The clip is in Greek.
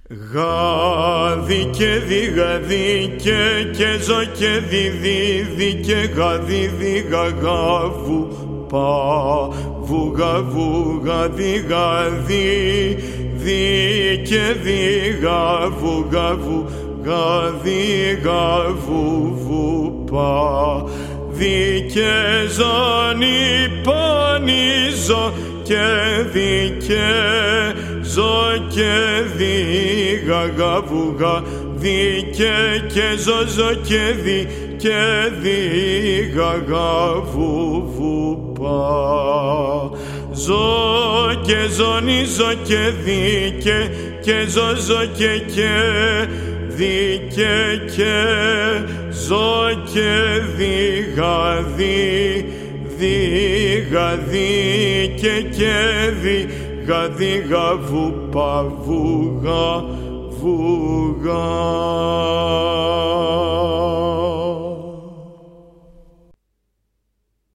Γάδι και διγαδί και ζω και διδίδι και γαδί διγαγαβου πα βουγαβου γαδί γαδί δι και διγαβου γαβου γαδί γαβου βου πα δι και ζωνι πονιζω και δι και ζω και δι γαγαβουγα δι και ζω και δι γαγαβου βου πα ζω και ζωνι ζω και δι και ζω και δι και ζω και δι γαδί δι γαδί και δι γαδί γαβου πα βουγα βουγα.